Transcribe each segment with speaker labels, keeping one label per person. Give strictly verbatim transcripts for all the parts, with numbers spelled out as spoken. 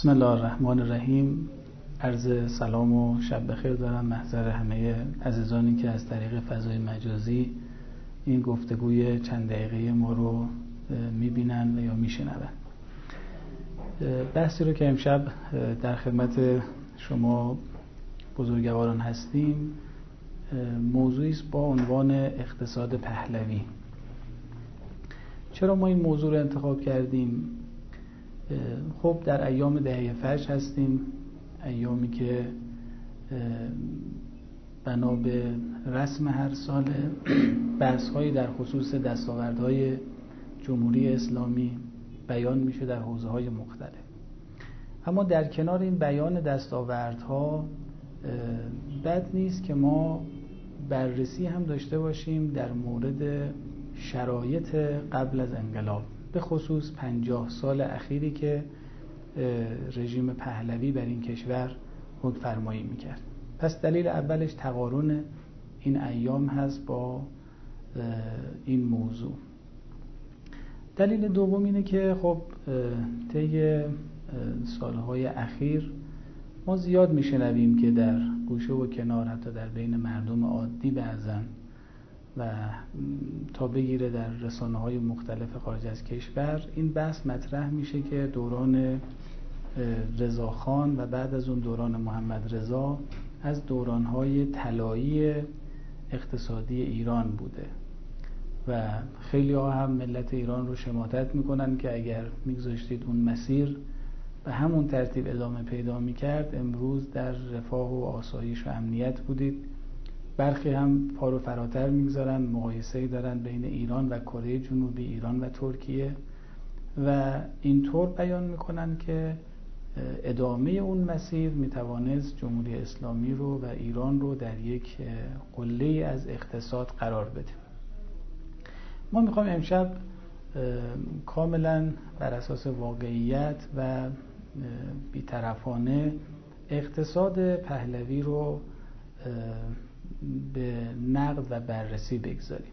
Speaker 1: بسم الله الرحمن الرحیم. عرض سلام و شب بخیر دارم محضر همه عزیزانی که از طریق فضای مجازی این گفتگوی چند دقیقه ما رو میبینن یا میشنون. بحثی رو که امشب در خدمت شما بزرگواران هستیم موضوعی است با عنوان اقتصاد پهلوی. چرا ما این موضوع رو انتخاب کردیم؟ خب در ایام دهه فجر هستیم، ایامی که بنا به رسم هر سال بحث‌هایی در خصوص دستاوردهای جمهوری اسلامی بیان میشه در حوزه‌های مختلف. اما در کنار این بیان دستاوردها بد نیست که ما بررسی هم داشته باشیم در مورد شرایط قبل از انقلاب، به خصوص پنجاه سال اخیری که رژیم پهلوی بر این کشور حکم فرمایی میکرد. پس دلیل اولش تقارن این ایام هست با این موضوع. دلیل دوم اینه که خب طی سالهای اخیر ما زیاد میشنویم که در گوشه و کنار، حتی در بین مردم عادی بعضن و تا بگیره در رسانه‌های مختلف خارج از کشور، این بحث مطرح میشه که دوران رضاخان و بعد از اون دوران محمد رضا از دوران‌های طلایی اقتصادی ایران بوده و خیلی ها هم ملت ایران رو شماتت میکنن که اگر میگذاشتید اون مسیر به همون ترتیب ادامه پیدا میکرد امروز در رفاه و آسایش و امنیت بودید. برخی هم پا رو فراتر میگذارن، مقایسه‌ای دارن بین ایران و کره جنوبی، ایران و ترکیه و اینطور بیان میکنن که ادامه اون مسیر میتوانست جمهوری اسلامی رو و ایران رو در یک قله‌ای از اقتصاد قرار بده. ما میخوایم امشب کاملا بر اساس واقعیت و بی‌طرفانه اقتصاد پهلوی رو به نقد و بررسی بگذاریم.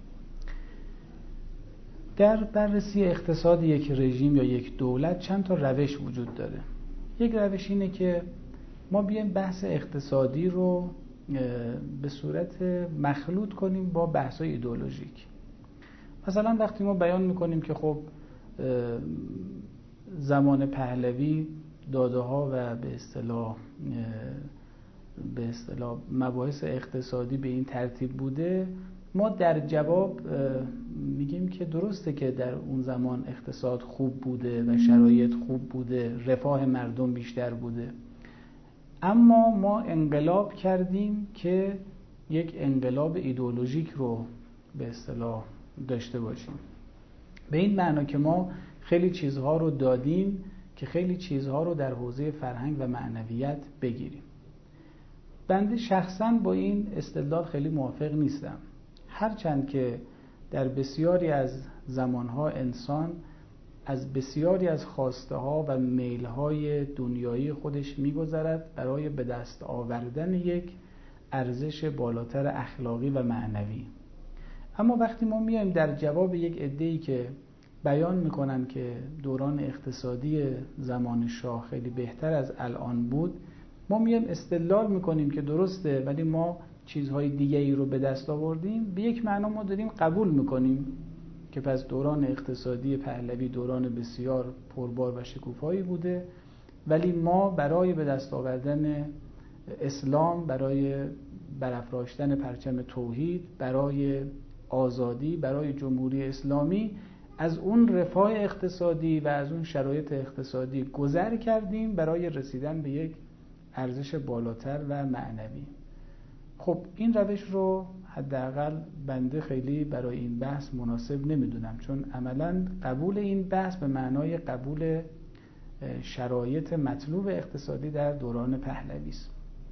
Speaker 1: در بررسی اقتصاد یک رژیم یا یک دولت چند تا روش وجود داره. یک روش اینه که ما بیایم بحث اقتصادی رو به صورت مخلوط کنیم با بحث‌های ایدئولوژیک. مثلا وقتی ما بیان میکنیم که خب زمان پهلوی داده‌ها و به اصطلاح به اصطلاح مباحث اقتصادی به این ترتیب بوده، ما در جواب میگیم که درسته که در اون زمان اقتصاد خوب بوده و شرایط خوب بوده، رفاه مردم بیشتر بوده، اما ما انقلاب کردیم که یک انقلاب ایدئولوژیک رو به اصطلاح داشته باشیم. به این معنا که ما خیلی چیزها رو دادیم که خیلی چیزها رو در حوزه فرهنگ و معنویت بگیریم. بنده شخصاً با این استدلال خیلی موافق نیستم، هرچند که در بسیاری از زمانها انسان از بسیاری از خواسته ها و میل های دنیایی خودش میگذرد برای به دست آوردن یک ارزش بالاتر اخلاقی و معنوی. اما وقتی ما میایم در جواب یک عده‌ای که بیان میکنن که دوران اقتصادی زمان شاه خیلی بهتر از الان بود، ما میایم استدلال میکنیم که درسته ولی ما چیزهای دیگه ای رو به دست آوردیم، به یک معنا ما داریم قبول میکنیم که پس دوران اقتصادی پهلوی دوران بسیار پربار و شکوفایی بوده، ولی ما برای به دست آوردن اسلام، برای برافراشتن پرچم توحید، برای آزادی، برای جمهوری اسلامی از اون رفاه اقتصادی و از اون شرایط اقتصادی گذر کردیم برای رسیدن به یک ارزش بالاتر و معنوی. خب این روش رو حداقل بنده خیلی برای این بحث مناسب نمیدونم، چون عملاً قبول این بحث به معنای قبول شرایط مطلوب اقتصادی در دوران پهلوی است.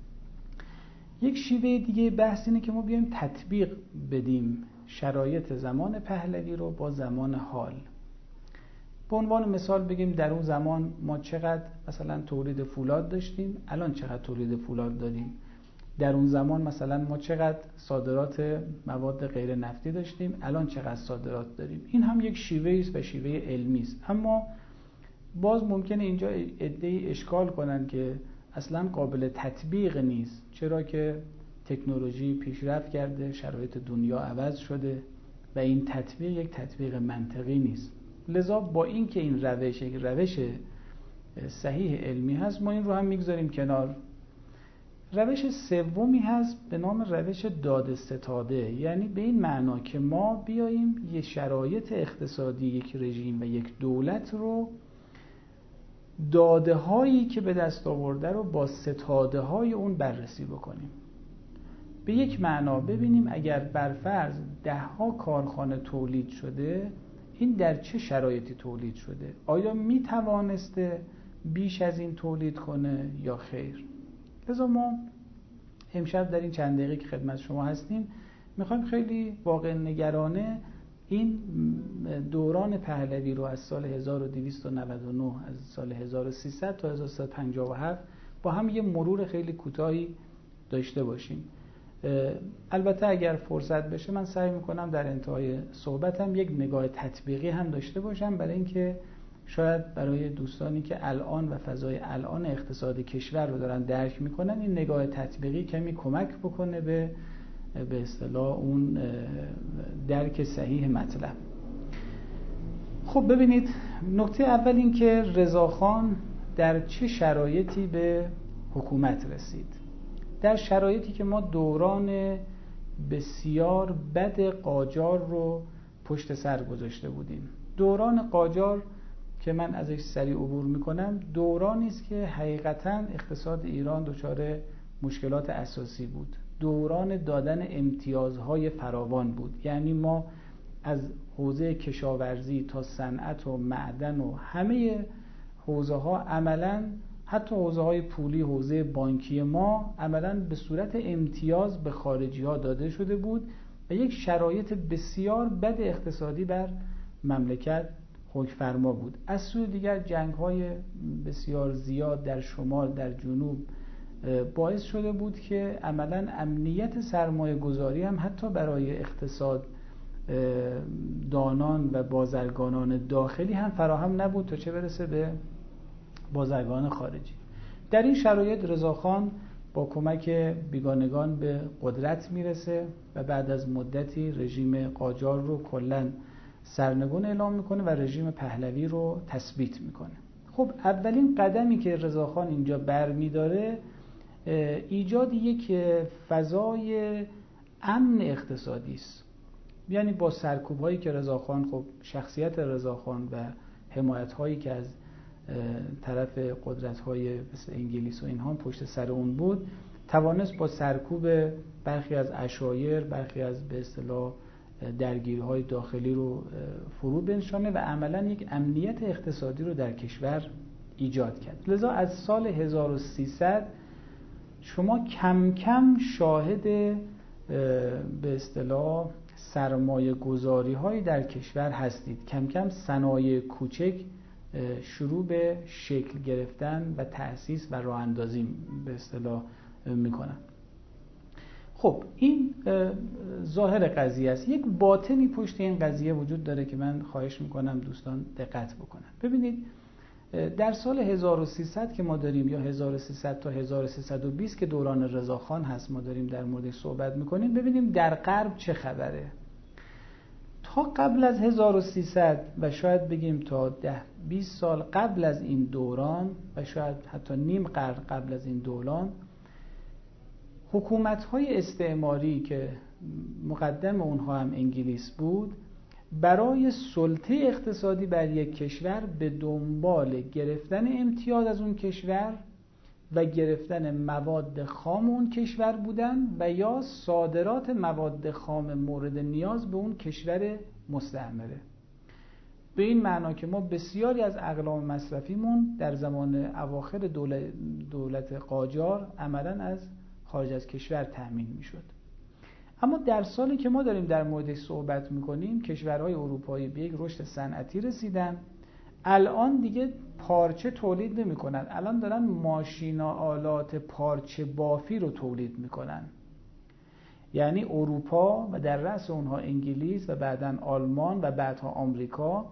Speaker 1: یک شیوه دیگه بحث اینه که ما بیایم تطبیق بدیم شرایط زمان پهلوی رو با زمان حال. به عنوان مثال بگیم در اون زمان ما چقدر مثلا تولید فولاد داشتیم، الان چقدر تولید فولاد داریم. در اون زمان مثلا ما چقدر صادرات مواد غیر نفتی داشتیم، الان چقدر صادرات داریم. این هم یک شیوه است و شیوه علمی است، اما باز ممکنه اینجا عده‌ای اشکال کنن که اصلا قابل تطبیق نیست، چرا که تکنولوژی پیشرفت کرده، شرایط دنیا عوض شده و این تطبیق یک تطبیق منطقی نیست. لذا با این که این روش یک روش صحیح علمی هست، ما این رو هم میگذاریم کنار. روش سومی هست به نام روش داده ستاده، یعنی به این معنا که ما بیاییم یه شرایط اقتصادی یک رژیم و یک دولت رو، داده هایی که به دست آورده رو با ستاده های اون بررسی بکنیم. به یک معنا ببینیم اگر بر فرض ده ها کارخانه تولید شده، این در چه شرایطی تولید شده؟ آیا می توانسته بیش از این تولید کنه یا خیر؟ لذا ما امشب در این چند دقیقه که خدمت شما هستیم میخوایم خیلی واقع نگرانه این دوران پهلوی رو از سال هزار و دویست و نود و نه، از سال هزار و سیصد تا هزار و سیصد و پنجاه و هفت با هم یه مرور خیلی کوتاهی داشته باشیم. البته اگر فرصت بشه من سعی میکنم در انتهای صحبتم یک نگاه تطبیقی هم داشته باشم، برای اینکه شاید برای دوستانی که الان و فضای الان اقتصاد کشور رو دارن درک میکنن، این نگاه تطبیقی کمی کمک بکنه به به اصطلاح اون درک صحیح مطلب. خب ببینید، نکته اول این که رضاخان در چه شرایطی به حکومت رسید. در شرایطی که ما دوران بسیار بد قاجار رو پشت سر گذاشته بودیم. دوران قاجار که من ازش سریع عبور میکنم، دورانی است که حقیقتاً اقتصاد ایران دچار مشکلات اساسی بود. دوران دادن امتیازهای فراوان بود، یعنی ما از حوزه کشاورزی تا صنعت و معدن و همه حوزه ها عملاً، حتی حوزه های پولی، حوزه بانکی ما عملاً به صورت امتیاز به خارجی ها داده شده بود و یک شرایط بسیار بد اقتصادی بر مملکت حکم فرما بود. از سوی دیگر جنگ های بسیار زیاد در شمال، در جنوب باعث شده بود که عملاً امنیت سرمایه گذاری هم حتی برای اقتصاد دانان و بازرگانان داخلی هم فراهم نبود، تا چه برسه به بازرگان خارجی. در این شرایط رضاخان با کمک بیگانگان به قدرت میرسه و بعد از مدتی رژیم قاجار رو کلاً سرنگون اعلام میکنه و رژیم پهلوی رو تثبیت میکنه. خب اولین قدمی که رضاخان اینجا برمیداره ایجاد یک فضای امن اقتصادی است. یعنی با سرکوب‌هایی که رضاخان، خب شخصیت رضاخان و حمایت‌هایی که از طرف قدرت‌های مثل انگلیس و اینها پشت سر اون بود، توانست با سرکوب برخی از عشایر، برخی از به اصطلاح درگیری‌های داخلی رو فرو بنشانه و عملاً یک امنیت اقتصادی رو در کشور ایجاد کرد. لذا از سال هزار و سیصد شما کم کم شاهد به اصطلاح سرمایه گذاری هایی در کشور هستید. کم کم صنایع کوچک شروع به شکل گرفتن و تأسیس و راه اندازی به اصطلاح میکنن. خب این ظاهر قضیه است. یک باطنی پشت این قضیه وجود داره که من خواهش میکنم دوستان دقت بکنن. ببینید، در سال هزار و سیصد که ما داریم، یا هزار و سیصد تا هزار و سیصد و بیست که دوران رضاخان هست ما داریم در موردش صحبت میکنیم، ببینیم در غرب چه خبره. تا قبل از هزار و سیصد و شاید بگیم تا ده بیست سال قبل از این دوران و شاید حتی نیم قرن قبل از این دوران، حکومت‌های استعماری که مقدم اونها هم انگلیس بود، برای سلطه اقتصادی بر یک کشور به دنبال گرفتن امتیاز از اون کشور و گرفتن مواد خام اون کشور بودن و یا صادرات مواد خام مورد نیاز به اون کشور مستعمره. به این معنا که ما بسیاری از اقلام مصرفیمون در زمان اواخر دولت, دولت قاجار عملاً از خارج از کشور تأمین میشد. اما در سالی که ما داریم در موردش صحبت میکنیم، کشورهای اروپایی به یک رشد صنعتی رسیدن. الان دیگه پارچه تولید نمیکنن، الان دارن ماشین آلات پارچه بافی رو تولید میکنن. یعنی اروپا و در رأس اونها انگلیس و بعداً آلمان و بعدها آمریکا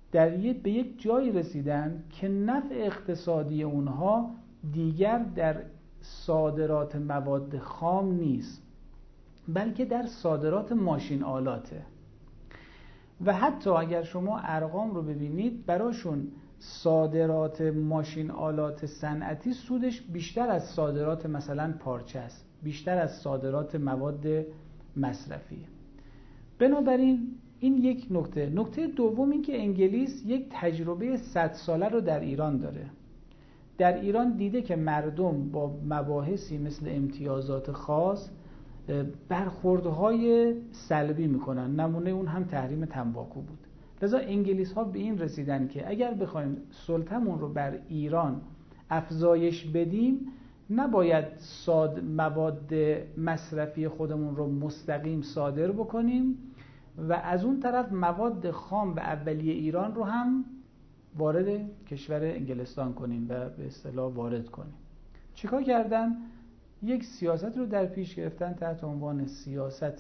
Speaker 1: در یک به یک جایی رسیدن که نفع اقتصادی اونها دیگر در صادرات مواد خام نیست، بلکه در صادرات ماشین آلاته. و حتی اگر شما ارقام رو ببینید، براشون صادرات ماشین آلات صنعتی سودش بیشتر از صادرات مثلا پارچه است، بیشتر از صادرات مواد مصرفی. بنابراین این یک نکته. نکته دوم این که انگلیس یک تجربه صد ساله رو در ایران داره. در ایران دیده که مردم با مباحثی مثل امتیازات خاص برخوردهای سلبی میکنن. نمونه اون هم تحریم تنباکو بود. لذا انگلیس ها به این رسیدن که اگر بخوایم سلطمون رو بر ایران افزایش بدیم، نباید صاد مواد مصرفی خودمون رو مستقیم صادر بکنیم و از اون طرف مواد خام و اولیه ایران رو هم وارد کشور انگلستان کنیم و به اصطلاح وارد کنیم. چیکار کردن؟ یک سیاست رو در پیش گرفتن تحت عنوان سیاست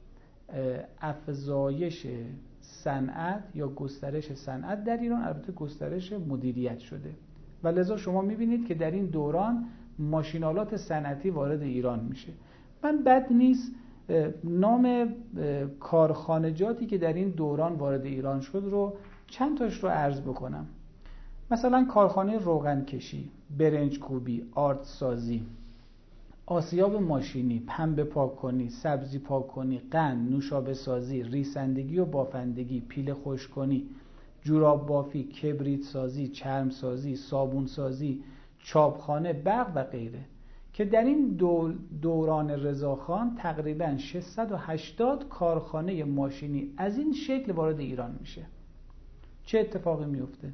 Speaker 1: افزایش صنعت یا گسترش صنعت در ایران، البته گسترش مدیریت شده. و لذا شما میبینید که در این دوران ماشینالات صنعتی وارد ایران میشه. من بد نیست نام کارخانجاتی که در این دوران وارد ایران شد رو چند تاش رو عرض بکنم. مثلا کارخانه روغن کشی، برنج کوبی، آرد سازی، آسیاب ماشینی، پنبه پاک کنی، سبزی پاک کنی، قند، نوشابه سازی، ریسندگی و بافندگی، پیله خشک کنی، جوراب بافی، کبریت سازی، چرم سازی، صابون سازی، چاپخانه، برق و غیره، که در این دوران رضاخان تقریباً ششصد و هشتاد کارخانه ماشینی از این شکل وارد ایران میشه. چه اتفاقی میفته؟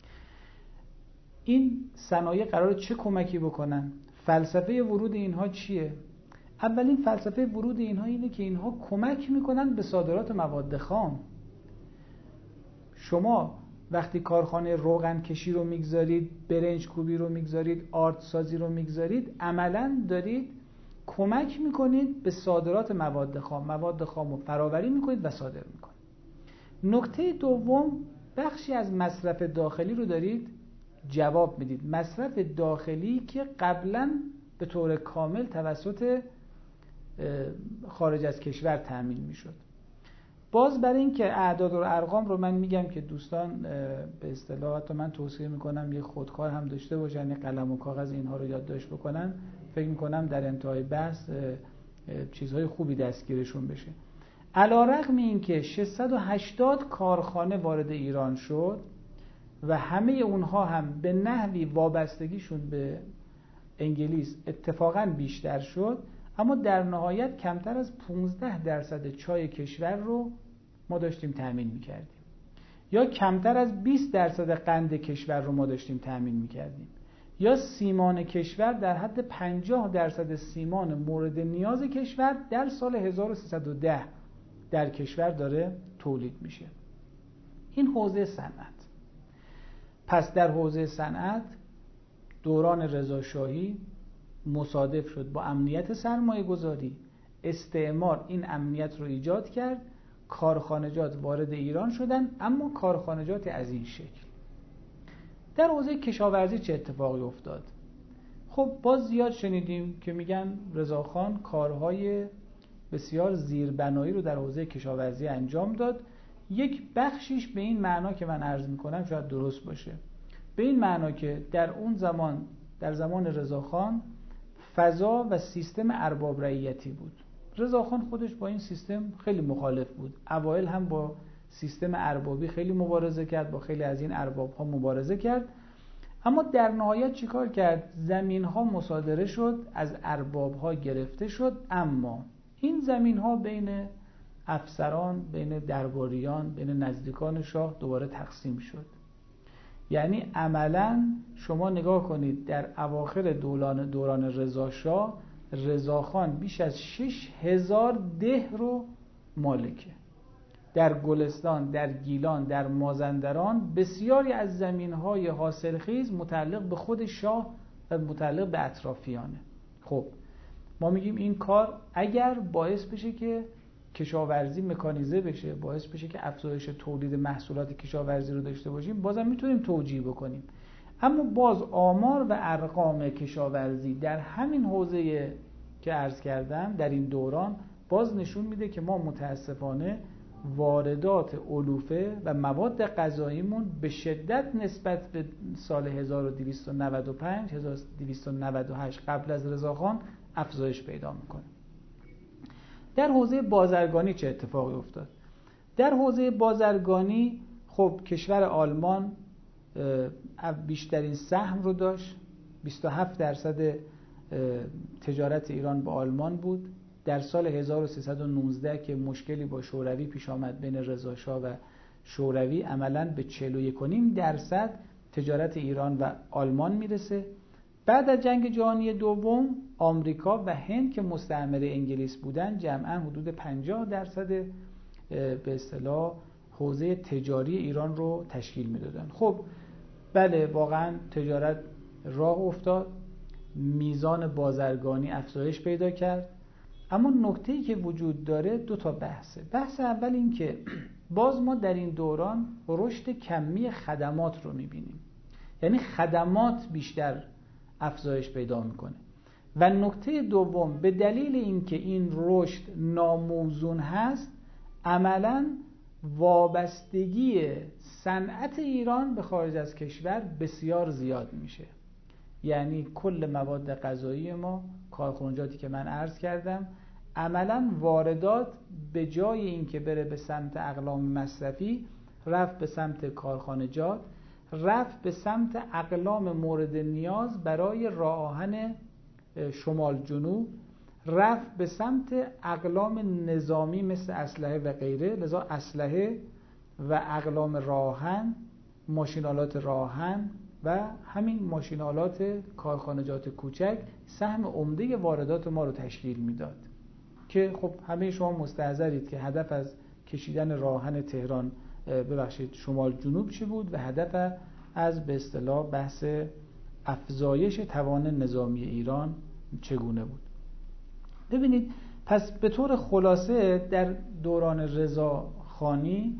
Speaker 1: این صنایع قراره چه کمکی بکنن؟ فلسفه ورود اینها چیه؟ اولین فلسفه ورود اینها اینه که اینها کمک میکنن به صادرات مواد خام. شما وقتی کارخانه روغن کشی رو میگذارید، برنج کوبی رو میگذارید، آرد سازی رو میگذارید، عملاً دارید کمک میکنید به صادرات مواد خام. مواد خام رو فراوری میکنید و صادر میکنید. نکته دوم، بخشی از مصرف داخلی رو دارید جواب میدید. مصرف داخلی که قبلا به طور کامل توسط خارج از کشور تامین میشد. باز برای این که اعداد و ارقام رو من میگم که دوستان به اصطلاح، حتی من توصیه میکنم یه خودکار هم داشته باشن، یه قلم و کاغذ اینها رو یادداشت بکنن. فکر میکنم در انتهای بحث چیزهای خوبی دستگیرشون بشه. علی‌رغم این که ششصد و هشتاد کارخانه وارد ایران شد و همه اونها هم به نحوی وابستگیشون به انگلیس اتفاقاً بیشتر شد، اما در نهایت کمتر از پانزده درصد چای کشور رو ما داشتیم تامین میکردیم، یا کمتر از بیست درصد قند کشور رو ما داشتیم تامین میکردیم، یا سیمان کشور در حد پنجاه درصد سیمان مورد نیاز کشور در سال هزار و سیصد و ده در کشور داره تولید میشه. این حوزه صنعت. پس در حوزه صنعت دوران رضاشاهی مصادف شد با امنیت سرمایه گذاری. استعمار این امنیت رو ایجاد کرد، کارخانجات وارد ایران شدن، اما کارخانجات از این شکل. در حوزه کشاورزی چه اتفاقی افتاد؟ خب باز زیاد شنیدیم که میگن رضاخان کارهای بسیار زیربنایی رو در حوزه کشاورزی انجام داد. یک بخشیش به این معنا که من عرض میکنم شاید درست باشه، به این معنا که در اون زمان، در زمان رضاخان، فضا و سیستم ارباب رعیتی بود. رضاخان خودش با این سیستم خیلی مخالف بود. اوایل هم با سیستم اربابی خیلی مبارزه کرد، با خیلی از این ارباب ها مبارزه کرد، اما در نهایت چیکار کرد؟ زمین ها مصادره شد، از ارباب ها گرفته شد، اما این زمین ها بین افسران، بین درباریان، بین نزدیکان شاه دوباره تقسیم شد. یعنی عملاً شما نگاه کنید در اواخر دوران دوران رضا شاه، رضاخان بیش از شش هزار ده رو مالکه. در گلستان، در گیلان، در مازندران بسیاری از زمین‌های حاصلخیز متعلق به خود شاه و متعلق به اطرافیانه. خب ما میگیم این کار اگر باعث بشه که کشاورزی مکانیزه بشه، باعث بشه که افزایش تولید محصولات کشاورزی رو داشته باشیم، بازم میتونیم توجیه بکنیم. اما باز آمار و ارقام کشاورزی در همین حوزه که عرض کردم در این دوران باز نشون میده که ما متاسفانه واردات علوفه و مواد غذاییمون به شدت نسبت به سال هزار و دویست و نود و پنج هزار و دویست و نود و هشت قبل از رضاخان افزایش پیدا میکنه. در حوزه بازرگانی چه اتفاقی افتاد؟ در حوزه بازرگانی خب کشور آلمان بیشترین سهم رو داشت، بیست و هفت درصد تجارت ایران با آلمان بود. در سال هزار و سیصد و نوزده که مشکلی با شوروی پیش آمد بین رضاشاه و شوروی، عملاً به چهل و یک و نیم درصد تجارت ایران و آلمان میرسه. بعد از جنگ جهانی دوم آمریکا و هند که مستعمره انگلیس بودن جمعاً حدود پنجاه درصد به اصطلاح حوزه تجاری ایران رو تشکیل میدادن. خب بله واقعاً تجارت راه افتاد، میزان بازرگانی افزایش پیدا کرد. اما نکته‌ای که وجود داره دو تا بحثه. بحث اول این که باز ما در این دوران رشد کمی خدمات رو میبینیم، یعنی خدمات بیشتر افزایش پیدا میکنه. و نکته دوم به دلیل اینکه این رشد ناموزون هست، عملاً وابستگی صنعت ایران به خارج از کشور بسیار زیاد میشه. یعنی کل مواد غذایی ما، کارخانجاتی که من عرض کردم، عملاً واردات به جای اینکه بره به سمت اقلام مصرفی رفت به سمت کارخانجات، رفت به سمت اقلام مورد نیاز برای راه آهن شمال جنوب، رفت به سمت اقلام نظامی مثل اسلحه و غیره. لذا اسلحه و اقلام راهن، ماشینالات راهن و همین ماشینالات کارخانجات کوچک سهم عمده واردات ما رو تشکیل میداد که خب همه شما مستحضرید که هدف از کشیدن راهن تهران ببخشید شمال جنوب چی بود و هدف از به اصطلاح بحث افزایش توان نظامی ایران چگونه بود. ببینید پس به طور خلاصه در دوران رضاخانی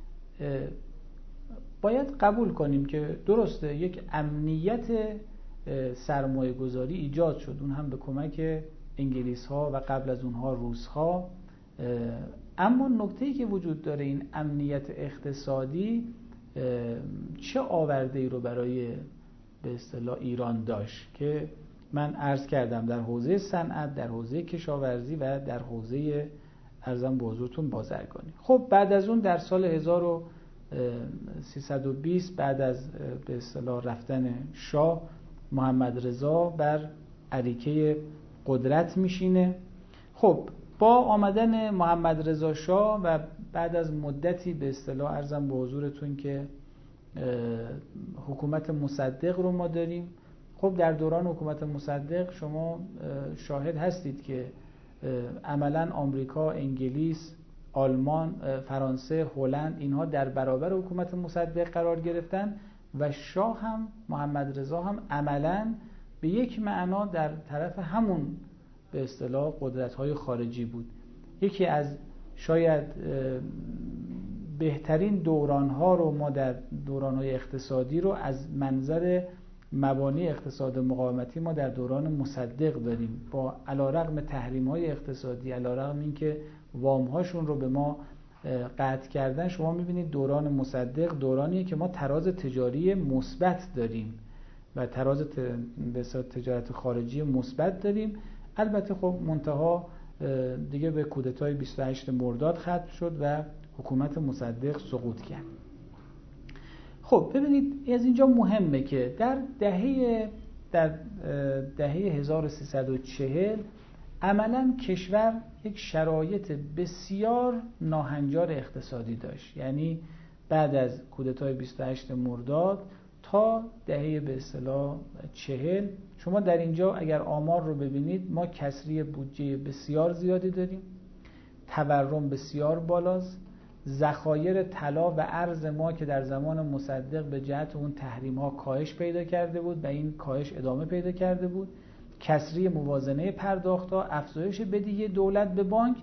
Speaker 1: باید قبول کنیم که درسته یک امنیت سرمایه گذاری ایجاد شد، اون هم به کمک انگلیس ها و قبل از اونها روس ها. اما نکته‌ای که وجود داره این امنیت اقتصادی چه آورده ای رو برای به اصطلاح ایران داشت که من عرض کردم در حوزه صنعت، در حوزه کشاورزی و در حوزه ارزم به حضورتون بازرگانی. خب بعد از اون در سال هزار و سیصد و بیست بعد از به اصطلاح رفتن شاه، محمد رضا بر اریکه قدرت میشینه. خب با آمدن محمد رضا شاه و بعد از مدتی به اصطلاح ارزم به حضورتون که حکومت مصدق رو ما داریم. خب در دوران حکومت مصدق شما شاهد هستید که عملاً آمریکا، انگلیس، آلمان، فرانسه، هلند اینها در برابر حکومت مصدق قرار گرفتن و شاه هم محمد رضا هم عملاً به یک معنا در طرف همون به اصطلاح قدرت‌های خارجی بود. یکی از شاید بهترین دوران‌ها رو ما در دوران‌های اقتصادی رو از منظر مبانی اقتصاد مقاومتی ما در دوران مصدق داریم. با علیرغم تحریم‌های اقتصادی، علیرغم اینکه وام‌هاشون رو به ما قطع کردن، شما می‌بینید دوران مصدق دورانیه که ما تراز تجاری مثبت داریم و تراز به تجارت خارجی مثبت داریم. البته خب منتها دیگه به کودتای بیست و هشت مرداد ختم شد و حکومت مصدق سقوط کرد. خب ببینید از اینجا مهمه که در دهه در دهه هزار و سیصد و چهل عملاً کشور یک شرایط بسیار ناهنجار اقتصادی داشت. یعنی بعد از کودتای بیست و هشت مرداد تا دهه به اصطلاح چهل، شما در اینجا اگر آمار رو ببینید ما کسری بودجه بسیار زیادی داریم، تورم بسیار بالاست، ذخایر طلا و ارز ما که در زمان مصدق به جهت اون تحریم ها کاهش پیدا کرده بود و این کاهش ادامه پیدا کرده بود، کسری موازنه پرداخت ها، افزایش بدهی دولت به بانک،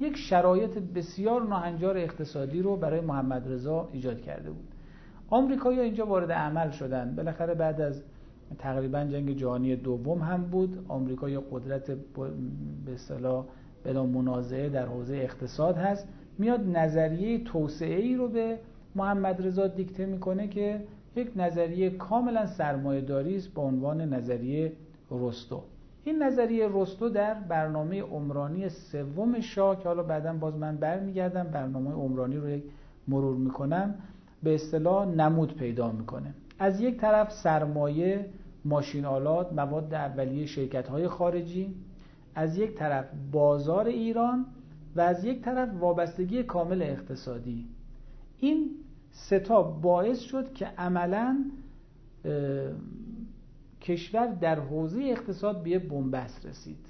Speaker 1: یک شرایط بسیار ناهنجار اقتصادی رو برای محمد رضا ایجاد کرده بود. آمریکایی‌ها اینجا وارد عمل شدن. بالاخره بعد از تقریبا جنگ جهانی دوم هم بود، آمریکا یک قدرت به اصطلاح بلا منازعه در حوزه اقتصاد هست، میاد نظریه توسعه‌ای رو به محمد رضا دیکته میکنه که یک نظریه کاملا سرمایه‌داری است با عنوان نظریه رستو. این نظریه رستو در برنامه عمرانی سوم شاه که حالا بعداً باز من برمیگردم برنامه عمرانی رو یک مرور میکنم، به اصطلاح نمود پیدا میکنه. از یک طرف سرمایه، ماشین آلات، مواد اولیه شرکت‌های خارجی، از یک طرف بازار ایران و از یک طرف وابستگی کامل اقتصادی. این سه تا باعث شد که عملاً کشور در حوزه اقتصاد به بنبست رسید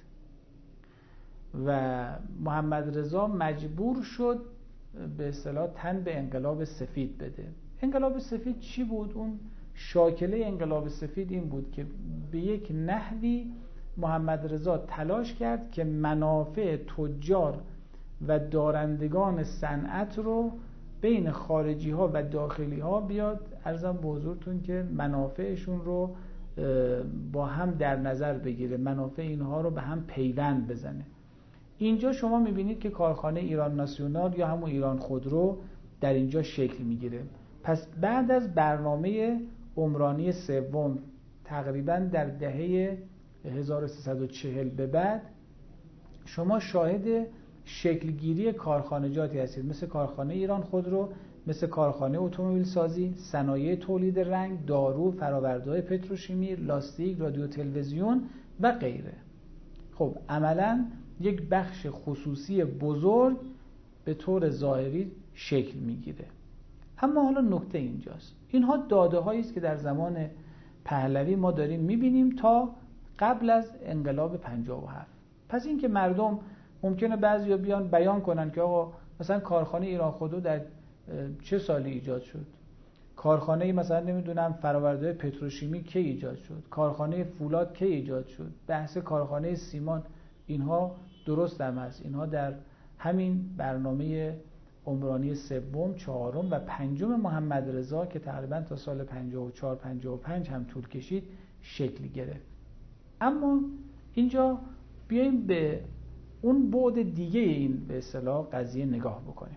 Speaker 1: و محمد رضا مجبور شد به اصطلاح تن به انقلاب سفید بده. انقلاب سفید چی بود؟ اون شاکله انقلاب سفید این بود که به یک نحوی محمد رضا تلاش کرد که منافع تجار و دارندگان صنعت رو بین خارجی ها و داخلی ها بیاد عرضم به حضورتون که منافعشون رو با هم در نظر بگیره، منافع اینها رو به هم پیوند بزنه. اینجا شما میبینید که کارخانه ایران ناسیونال یا همون ایران خودرو در اینجا شکل میگیره. پس بعد از برنامه عمرانی سوم تقریبا در دهه هزار و سیصد و چهل به بعد شما شاهد شکلگیری کارخانجاتی هستید، مثل کارخانه ایران خودرو، مثل کارخانه اتومبیل سازی، صنایع تولید رنگ، دارو، فرآورده‌های پتروشیمی، لاستیک، رادیو تلویزیون و غیره. خب عملاً یک بخش خصوصی بزرگ به طور ظاهری شکل میگیره. اما حالا نکته اینجاست، اینها داده هایی است که در زمان پهلوی ما داریم میبینیم تا قبل از انقلاب پنجاه و هفت. پس این که مردم ممکنه بعضیا بیان بیان کنن که آقا مثلا کارخانه ایران خودرو در چه سالی ایجاد شد، کارخانه مثلا نمیدونم فرآورده‌های پتروشیمی کی ایجاد شد، کارخانه فولاد کی ایجاد شد، بحث کارخانه سیمان، اینها درست هم هست. اینها در همین برنامه عمرانی سوم، چهارم و پنجم محمد رضا که تقریبا تا سال پنجاه و چهار پنجاه و پنج هم طول کشید شکل گرفت. اما اینجا بیایم به اون بعد دیگه این به اصطلاح قضیه نگاه بکنیم.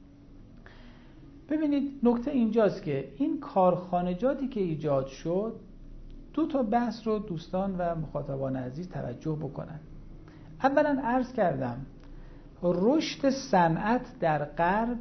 Speaker 1: ببینید نکته اینجاست که این کارخانجاتی که ایجاد شد، دو تا بحث رو دوستان و مخاطبان عزیز توجه بکنن. اولا عرض کردم رشد صنعت در غرب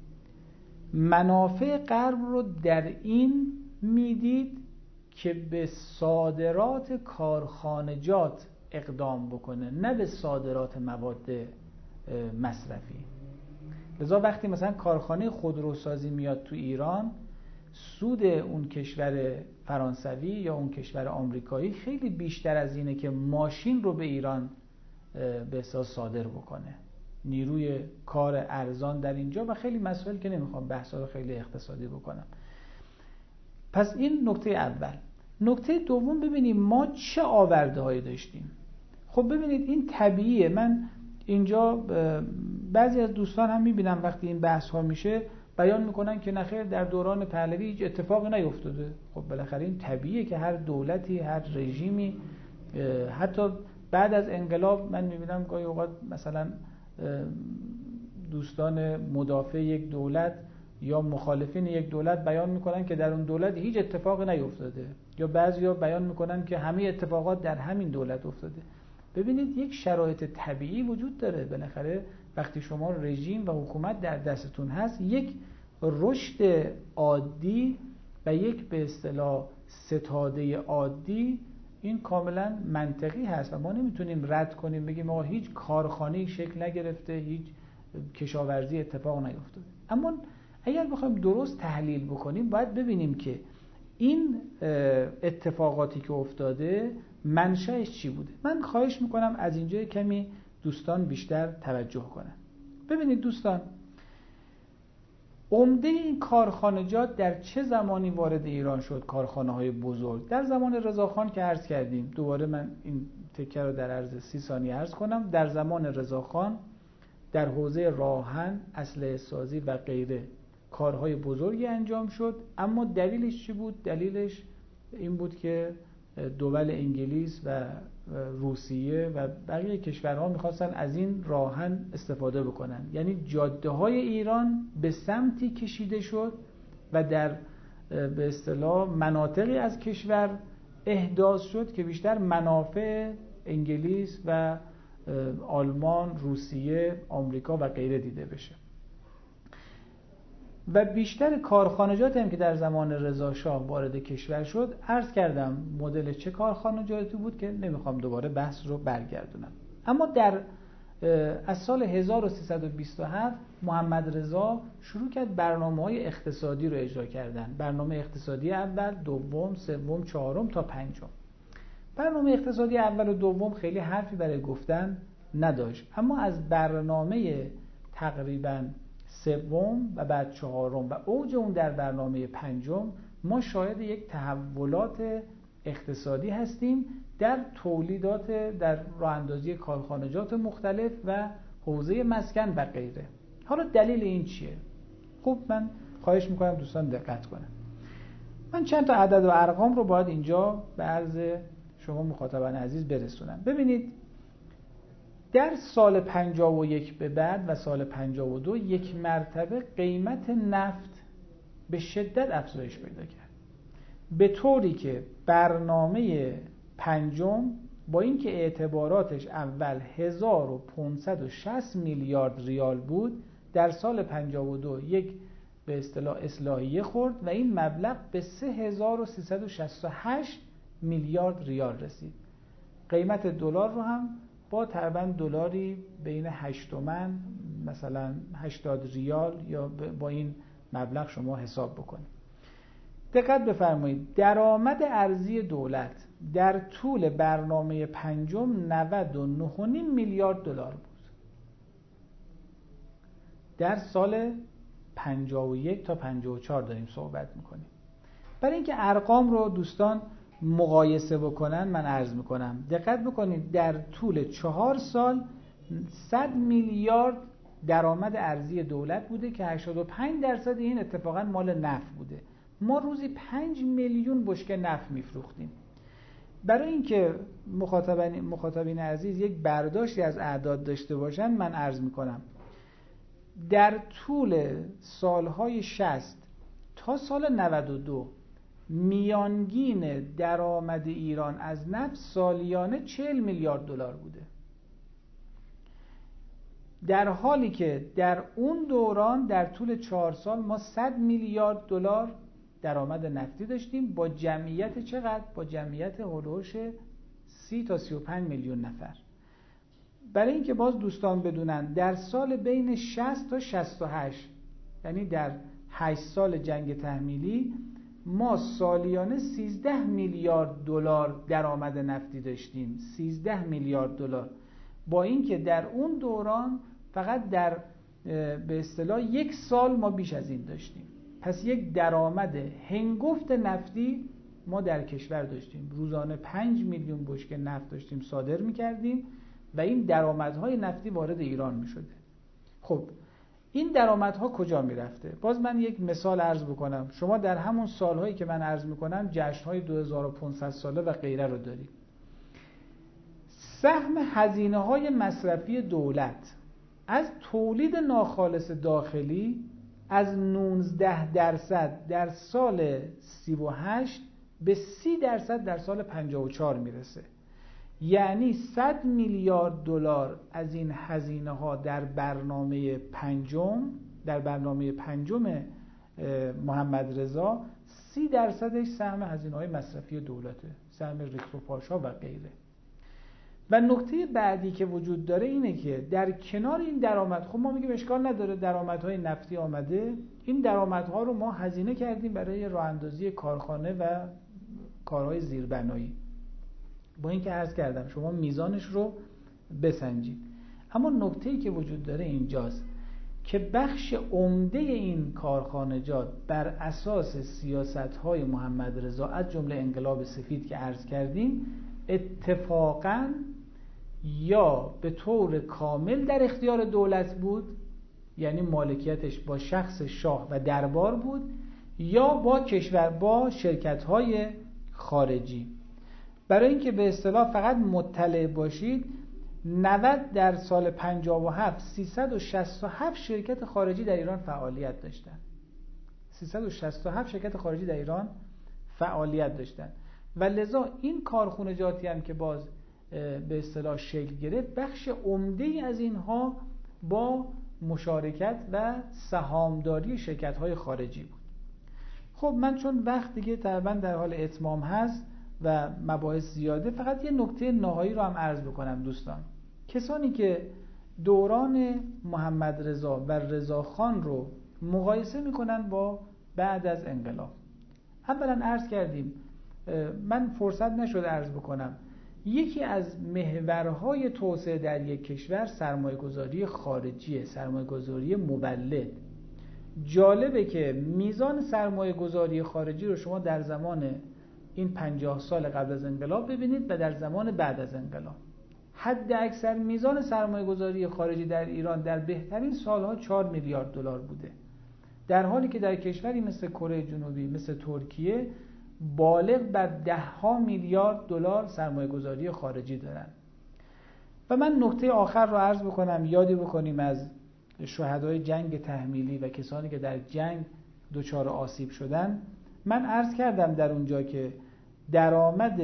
Speaker 1: منافع غرب رو در این میدید که به صادرات کارخانجات اقدام بکنه، نه به صادرات مواد مصرفی. لذا وقتی مثلا کارخانه خودروسازی میاد تو ایران، سود اون کشور فرانسوی یا اون کشور آمریکایی خیلی بیشتر از اینه که ماشین رو به ایران به اساس صادر بکنه. نیروی کار ارزان در اینجا و خیلی مسائل که نمیخوام بحثا رو خیلی اقتصادی بکنم. پس این نکته اول. نکته دوم، ببینیم ما چه آورده هایی داشتیم. خب ببینید این طبیعیه. من اینجا بعضی از دوستان هم میبینم وقتی این بحث ها میشه بیان میکنن که نخیر در دوران پهلوی هیچ اتفاقی نیفتاده. خب بالاخره این طبیعیه که هر دولتی، هر رژیمی، حتی بعد از انقلاب من میبینم گاهی اوقات مثلا دوستان مدافع یک دولت یا مخالفین یک دولت بیان میکنن که در اون دولت هیچ اتفاقی نیفتاده، یا بعضیا بیان میکنن که همه اتفاقات در همین دولت افتاده. ببینید یک شرایط طبیعی وجود داره. بالاخره وقتی شما رژیم و حکومت در دستتون هست، یک رشد عادی و یک به اصطلاح ستاده عادی این کاملا منطقی هست و ما نمیتونیم رد کنیم بگیم ما هیچ کارخانه‌ای شکل نگرفته، هیچ کشاورزی اتفاق نیفتاده. اما اگر بخوایم درست تحلیل بکنیم باید ببینیم که این اتفاقاتی که افتاده منشأش چی بوده. من خواهش میکنم از اینجا کمی دوستان بیشتر توجه کنن. ببینید دوستان، عمده این کارخانجات در چه زمانی وارد ایران شد؟ کارخانه های بزرگ در زمان رضاخان که عرض کردیم. دوباره من این تکه رو در عرض سی ثانیه عرض کنم. در زمان رضاخان در حوزه راهن، اسلحه سازی و غیره کارهای بزرگی انجام شد. اما دلیلش چی بود؟ دلیلش این بود که دول انگلیس و روسیه و بقیه کشورها میخواستن از این راهن استفاده بکنن. یعنی جاده های ایران به سمتی کشیده شد و در به اصطلاح مناطقی از کشور احداث شد که بیشتر منافع انگلیس و آلمان، روسیه، آمریکا و غیره دیده بشه. و بیشتر کارخانجات هم که در زمان رضا شاه وارد کشور شد، عرض کردم مدل چه کارخانجاتی بود که نمیخوام دوباره بحث رو برگردونم. اما در از سال هزار و سیصد و بیست و هفت محمد رضا شروع کرد برنامه‌های اقتصادی رو اجرا کردن. برنامه اقتصادی اول، دوم، سوم، چهارم تا پنجم. برنامه اقتصادی اول و دوم خیلی حرفی برای گفتن نداشت، اما از برنامه تقریباً سوم و بعد چهارم و اوج اون در برنامه پنجم ما شاهد یک تحولات اقتصادی هستیم در تولیدات، در راه اندازی کارخانجات مختلف و حوزه مسکن و غیره. حالا دلیل این چیه؟ خوب، من خواهش میکنم دوستان دقت کنن. من چند تا عدد و ارقام رو باید اینجا به عرض شما مخاطبان عزیز برسونم. ببینید، در سال پنجاه و یک به بعد و سال پنجاه و دو یک مرتبه قیمت نفت به شدت افزایش پیدا کرد، به طوری که برنامه پنجم با اینکه اعتباراتش اول هزار و پانصد و شصت میلیارد ریال بود، در سال پنجاه و دو یک به اصطلاح اصلاحیه خورد و این مبلغ به سه هزار و سیصد و شصت و هشت میلیارد ریال رسید. قیمت دلار رو هم با تقریباً دلاری بین هشت تومن، مثلا هشتاد ریال یا با این مبلغ شما حساب بکنید. دقت بفرمایید، درآمد ارزی دولت در طول برنامه پنجم نود و نه و نیم میلیارد دلار بود. در سال پنجاه و یک تا پنجاه و چهار داریم صحبت میکنیم. برای اینکه ارقام رو دوستان مقایسه بکنن من عرض میکنم دقت بکنید، در طول چهار سال صد میلیارد درآمد ارزی دولت بوده که هشتاد و پنج درصد این اتفاقا مال نفت بوده. ما روزی پنج میلیون بشکه نفت میفروختیم. برای اینکه مخاطبین مخاطبین عزیز یک برداشتی از اعداد داشته باشن من عرض میکنم در طول سالهای شصت تا سال نود و دو میانگین درآمد ایران از نفت سالیانه چهل میلیارد دلار بوده، در حالی که در اون دوران در طول چهار سال ما صد میلیارد دلار درآمد نفتی داشتیم با جمعیت چقدر؟ با جمعیت هولوش سی تا سی و پنج میلیون نفر. برای اینکه باز دوستان بدونن در سال بین شصت تا شصت و هشت، یعنی در هشت سال جنگ تحمیلی، ما سالیانه سیزده میلیارد دلار درآمد نفتی داشتیم. سیزده میلیارد دلار، با اینکه در اون دوران فقط در به اصطلاح یک سال ما بیش از این داشتیم. پس یک درآمد هنگفت نفتی ما در کشور داشتیم. روزانه پنج میلیون بشکه نفت داشتیم صادر می‌کردیم و این درآمدهای نفتی وارد ایران می‌شده. خب این درآمدها کجا میرفته؟ باز من یک مثال عرض بکنم. شما در همون سالهایی که من عرض میکنم جشنهای دو هزار و پانصد ساله و غیره رو دارید. سهم هزینه‌های مصرفی دولت از تولید ناخالص داخلی از نوزده درصد در سال سی و هشت به سی درصد در سال پنجاه و چهار میرسه. یعنی صد میلیارد دلار از این هزینه ها در برنامه پنجم در برنامه پنجم محمد رضا سی درصدش سهم هزینه های مصرفی دولته، سهم ریخت و پاشا و غیره. و نکته بعدی که وجود داره اینه که در کنار این درآمد، خب ما میگیم اشکال نداره درآمدهای نفتی آمده، این درآمدها رو ما هزینه کردیم برای راه اندازی کارخانه و کارهای زیربنایی. با این که عرض کردم شما میزانش رو بسنجید. اما نکته‌ای که وجود داره اینجاست که بخش عمده این کارخانجات بر اساس سیاست‌های محمد رضا از جمله انقلاب سفید که عرض کردیم اتفاقاً یا به طور کامل در اختیار دولت بود، یعنی مالکیتش با شخص شاه و دربار بود، یا با کشور با شرکت‌های خارجی. برای اینکه به اصطلاح فقط مطلع باشید، نود در سال پنجاه و هفت سیصد و شصت و هفت شرکت خارجی در ایران فعالیت داشتند. سیصد و شصت و هفت شرکت خارجی در ایران فعالیت داشتند و لذا این کارخونجاتی هم که باز به اصطلاح شکل گرفت، بخش عمده‌ای از اینها با مشارکت و سهامداری شرکت‌های خارجی بود. خب من چون وقت دیگه تقریبا در حال اتمام هست و مباحث زیاده، فقط یه نکته نهایی رو هم عرض بکنم دوستان. کسانی که دوران محمد رضا و رضاخان رو مقایسه میکنن با بعد از انقلاب، اولا عرض کردیم، من فرصت نشد عرض بکنم، یکی از محورهای توسعه در یک کشور سرمایه‌گذاری خارجیه، سرمایه‌گذاری مولد. جالبه که میزان سرمایه‌گذاری خارجی رو شما در زمان این پنجاه سال قبل از انقلاب ببینید و در زمان بعد از انقلاب. حد اکثر میزان سرمایه‌گذاری خارجی در ایران در بهترین سالها چهار میلیارد دلار بوده، در حالی که در کشوری مثل کره جنوبی، مثل ترکیه، بالغ بر ده ها میلیارد دلار سرمایه‌گذاری خارجی دارن. و من نکته آخر رو عرض بکنم، یادی بکنیم از شهدای جنگ تحمیلی و کسانی که در جنگ دچار آسیب شدن. من عرض کردم در اونجا که درآمد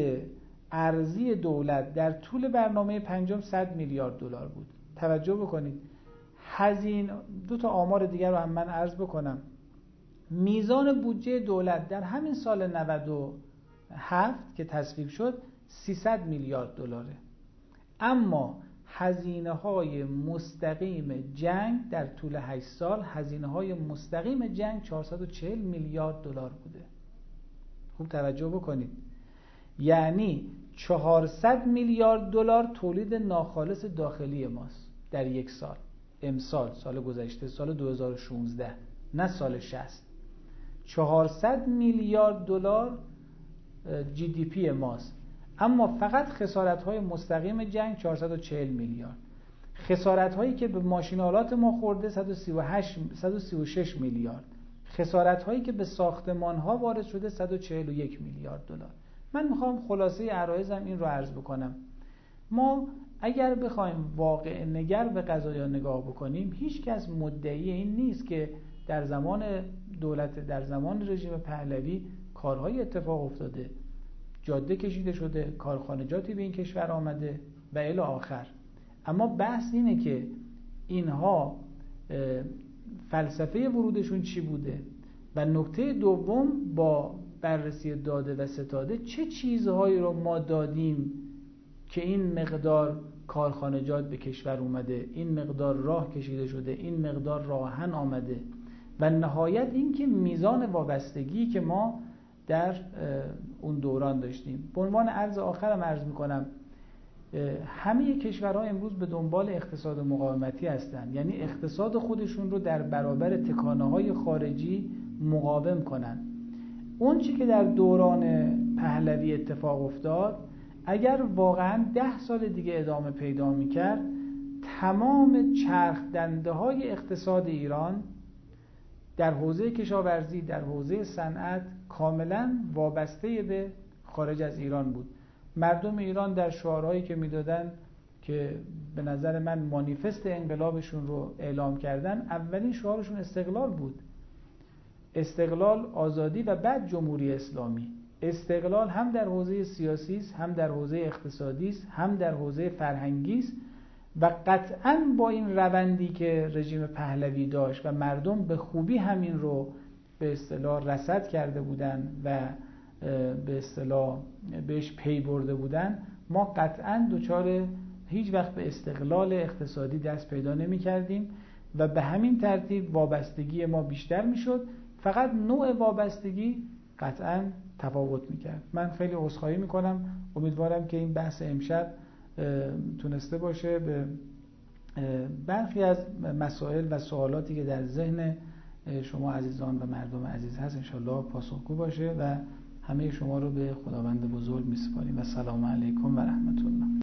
Speaker 1: ارزی دولت در طول برنامه پنجم صد میلیارد دلار بود. توجه بکنید. هزینه، دو تا آمار دیگر رو هم من عرض بکنم. میزان بودجه دولت در همین سال نود و هفت که تصویب شد سیصد میلیارد دلاره، اما هزینه های مستقیم جنگ در طول هشت سال، هزینه های مستقیم جنگ چهارصد و چهل میلیارد دلار بوده. خوب توجه بکنید، یعنی چهارصد میلیارد دلار تولید ناخالص داخلی ماست در یک سال. امسال، سال گذشته، سال دو هزار و شانزده، نه سال شصت. چهارصد میلیارد دلار جی دی پی ماست، اما فقط خسارت‌های مستقیم جنگ چهارصد و چهل میلیارد. خسارت‌هایی که به ماشین آلات ما خورده صد و سی و هشت صد و سی و شش میلیارد. خسارت‌هایی که به ساختمان‌ها وارد شده صد و چهل و یک میلیارد دلار. من می‌خوام خلاصه عرایضم این رو عرض بکنم. ما اگر بخوایم واقع نگر به قضایا نگاه بکنیم، هیچ کس مدعی این نیست که در زمان دولت، در زمان رژیم پهلوی کارهای اتفاق افتاده، جاده کشیده شده، کارخانجاتی به این کشور آمده و الی آخر. اما بحث اینه که اینها فلسفه ورودشون چی بوده و نکته دوم، با بررسی داده و ستاده چه چیزهایی رو ما دادیم که این مقدار کارخانجات به کشور اومده، این مقدار راه کشیده شده، این مقدار راهن آمده و نهایت این که میزان وابستگی که ما در اون دوران داشتیم. به عنوان عرض آخرم عرض میکنم، همه کشورها امروز به دنبال اقتصاد مقاومتی هستند، یعنی اقتصاد خودشون رو در برابر تکانه‌های خارجی مقاوم کنن. اون چی که در دوران پهلوی اتفاق افتاد، اگر واقعا ده سال دیگه ادامه پیدا میکرد، تمام چرخ دنده های اقتصاد ایران در حوزه کشاورزی، در حوزه صنعت کاملا وابسته به خارج از ایران بود. مردم ایران در شعارهایی که میدادن که به نظر من مانیفست انقلابشون رو اعلام کردن، اولین شعارشون استقلال بود. استقلال، آزادی و بعد جمهوری اسلامی. استقلال هم در حوزه سیاسی است، هم در حوزه اقتصادی است، هم در حوزه فرهنگی است و قطعاً با این روندی که رژیم پهلوی داشت و مردم به خوبی همین رو به اصطلاح رصد کرده بودن و به اصطلاح بهش پی برده بودن، ما قطعاً دچار هیچ وقت به استقلال اقتصادی دست پیدا نمی کردیم و به همین ترتیب وابستگی ما بیشتر می شد. فقط نوع وابستگی قطعاً تفاوت می کرد. من خیلی عذرخواهی می کنم، امیدوارم که این بحث امشب تونسته باشه به برخی از مسائل و سوالاتی که در ذهن شما عزیزان و مردم عزیز هست انشالله پاسخگو باشه و همه شما رو به خداوند بزرگ می سپاریم و سلام علیکم و رحمت الله.